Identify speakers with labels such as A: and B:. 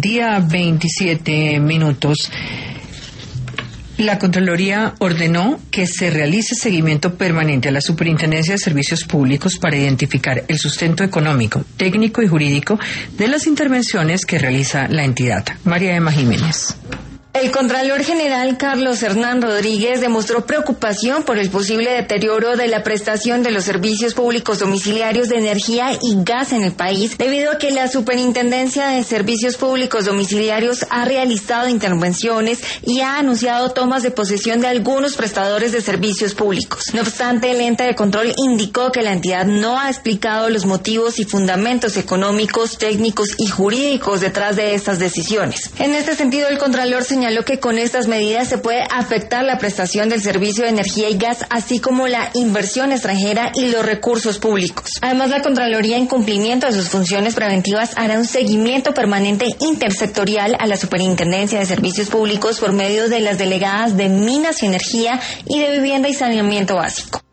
A: Día 27 minutos. La Contraloría ordenó que se realice seguimiento permanente a la Superintendencia de Servicios Públicos para identificar el sustento económico, técnico y jurídico de las intervenciones que realiza la entidad. María Emma Jiménez.
B: El Contralor General Carlos Hernán Rodríguez demostró preocupación por el posible deterioro de la prestación de los servicios públicos domiciliarios de energía y gas en el país, debido a que la Superintendencia de Servicios Públicos Domiciliarios ha realizado intervenciones y ha anunciado tomas de posesión de algunos prestadores de servicios públicos. No obstante, el ente de control indicó que la entidad no ha explicado los motivos y fundamentos económicos, técnicos y jurídicos detrás de estas decisiones. En este sentido, el Contralor señaló que con estas medidas se puede afectar la prestación del servicio de energía y gas, así como la inversión extranjera y los recursos públicos. Además, la Contraloría, en cumplimiento de sus funciones preventivas, hará un seguimiento permanente intersectorial a la Superintendencia de Servicios Públicos por medio de las delegadas de Minas y Energía y de Vivienda y Saneamiento Básico.